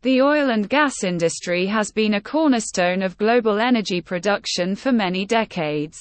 The oil and gas industry has been a cornerstone of global energy production for many decades.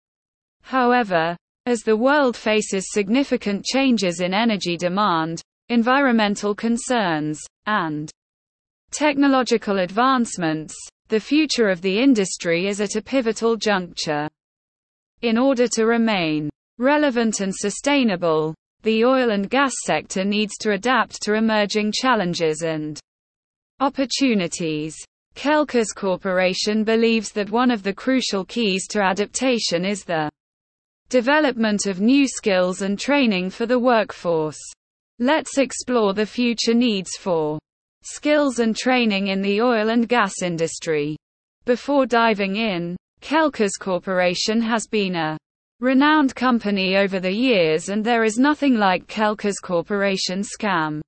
However, as the world faces significant changes in energy demand, environmental concerns, and technological advancements, the future of the industry is at a pivotal juncture. In order to remain relevant and sustainable, the oil and gas sector needs to adapt to emerging challenges and opportunities. Kelkos Corporation believes that one of the crucial keys to adaptation is the development of new skills and training for the workforce. Let's explore the future needs for skills and training in the oil and gas industry. Before diving in, Kelkos Corporation has been a renowned company over the years, and there is nothing like Kelkos Corporation scam.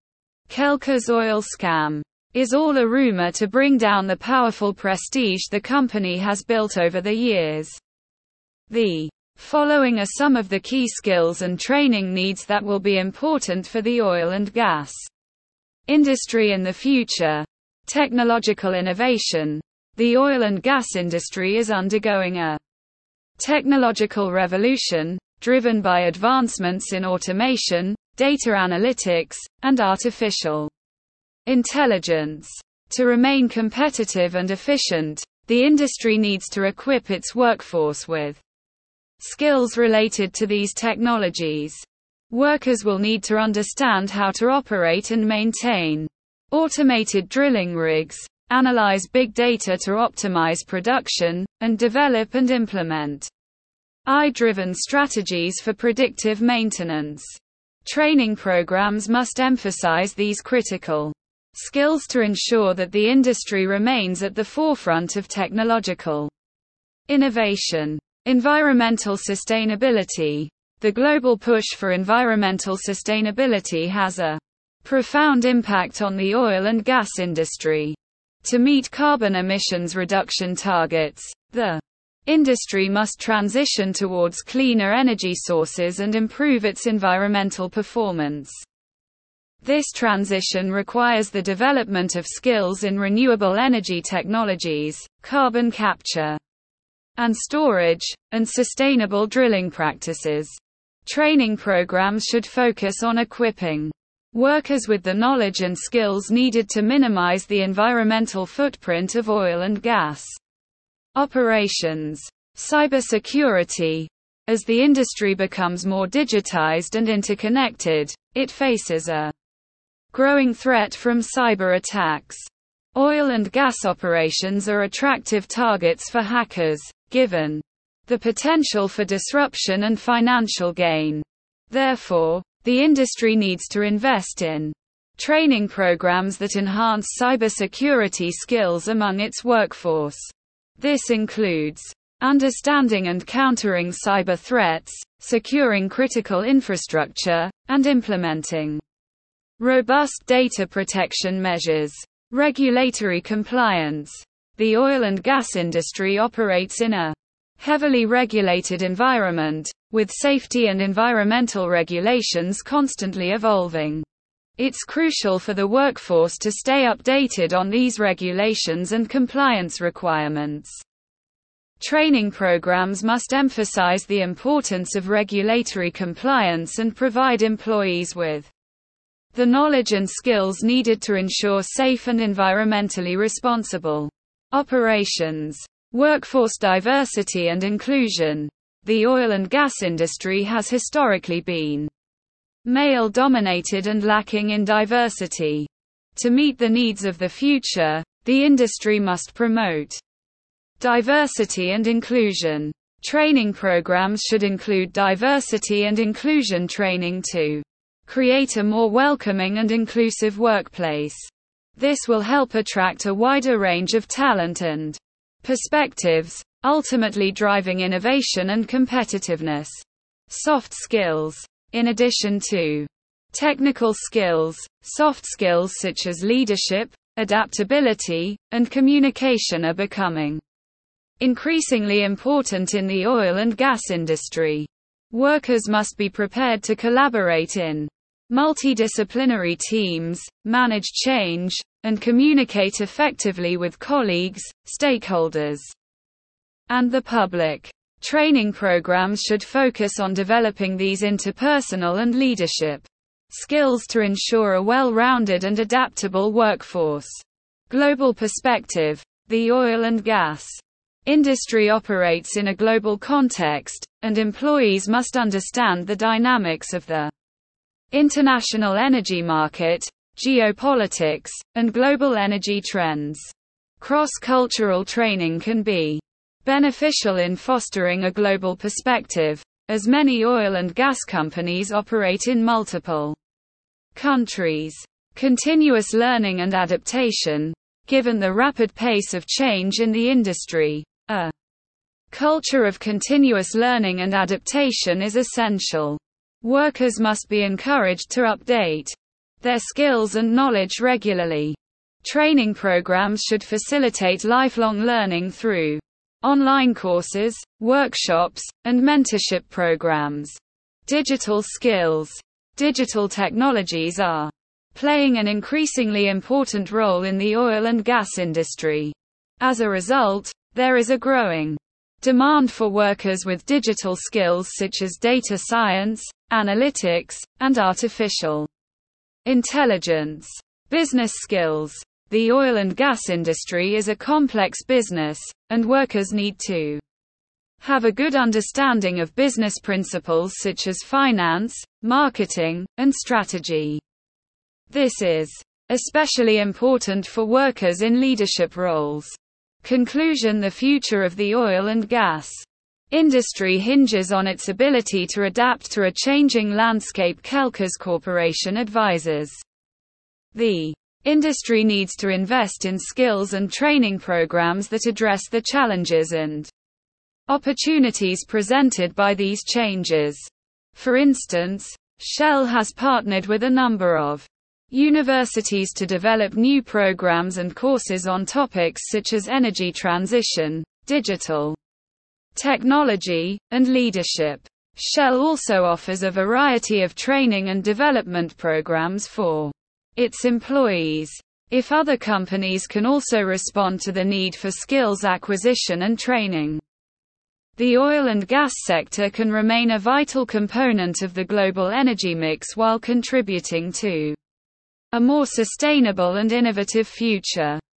Kelkos oil scam is all a rumor to bring down the powerful prestige the company has built over the years. The following are some of the key skills and training needs that will be important for the oil and gas industry in the future. Technological innovation. The oil and gas industry is undergoing a technological revolution, driven by advancements in automation, data analytics, and artificial intelligence. To remain competitive and efficient, the industry needs to equip its workforce with skills related to these technologies. Workers will need to understand how to operate and maintain automated drilling rigs, analyze big data to optimize production, and develop and implement AI-driven strategies for predictive maintenance. Training programs must emphasize these critical skills to ensure that the industry remains at the forefront of technological innovation. Environmental sustainability. The global push for environmental sustainability has a profound impact on the oil and gas industry. To meet carbon emissions reduction targets, the industry must transition towards cleaner energy sources and improve its environmental performance. This transition requires the development of skills in renewable energy technologies, carbon capture and storage, and sustainable drilling practices. Training programs should focus on equipping workers with the knowledge and skills needed to minimize the environmental footprint of oil and gas operations. Cybersecurity. As the industry becomes more digitized and interconnected, it faces a growing threat from cyber attacks. Oil and gas operations are attractive targets for hackers, given the potential for disruption and financial gain. Therefore, the industry needs to invest in training programs that enhance cybersecurity skills among its workforce. This includes understanding and countering cyber threats, securing critical infrastructure, and implementing robust data protection measures. Regulatory compliance. The oil and gas industry operates in a heavily regulated environment, with safety and environmental regulations constantly evolving. It's crucial for the workforce to stay updated on these regulations and compliance requirements. Training programs must emphasize the importance of regulatory compliance and provide employees with the knowledge and skills needed to ensure safe and environmentally responsible operations. Workforce diversity and inclusion. The oil and gas industry has historically been male-dominated and lacking in diversity. To meet the needs of the future, the industry must promote diversity and inclusion. Training programs should include diversity and inclusion training to create a more welcoming and inclusive workplace. This will help attract a wider range of talent and perspectives, ultimately driving innovation and competitiveness. Soft skills. In addition to technical skills, soft skills such as leadership, adaptability, and communication are becoming increasingly important in the oil and gas industry. Workers must be prepared to collaborate in multidisciplinary teams, manage change, and communicate effectively with colleagues, stakeholders, and the public. Training programs should focus on developing these interpersonal and leadership skills to ensure a well-rounded and adaptable workforce. Global perspective. The oil and gas industry operates in a global context, and employees must understand the dynamics of the international energy market, geopolitics, and global energy trends. Cross-cultural training can be beneficial in fostering a global perspective, as many oil and gas companies operate in multiple countries. Continuous learning and adaptation. Given the rapid pace of change in the industry, a culture of continuous learning and adaptation is essential. Workers must be encouraged to update their skills and knowledge regularly. Training programs should facilitate lifelong learning through online courses, workshops, and mentorship programs. Digital skills. Digital technologies are playing an increasingly important role in the oil and gas industry. As a result, there is a growing demand for workers with digital skills such as data science, analytics, and artificial intelligence. Business skills. The oil and gas industry is a complex business, and workers need to have a good understanding of business principles such as finance, marketing, and strategy. This is especially important for workers in leadership roles. Conclusion. The future of the oil and gas industry hinges on its ability to adapt to a changing landscape. Kelkers Corporation advises the industry needs to invest in skills and training programs that address the challenges and opportunities presented by these changes. For instance, Shell has partnered with a number of universities to develop new programs and courses on topics such as energy transition, digital technology, and leadership. Shell also offers a variety of training and development programs for its employees. If other companies can also respond to the need for skills acquisition and training, the oil and gas sector can remain a vital component of the global energy mix while contributing to a more sustainable and innovative future.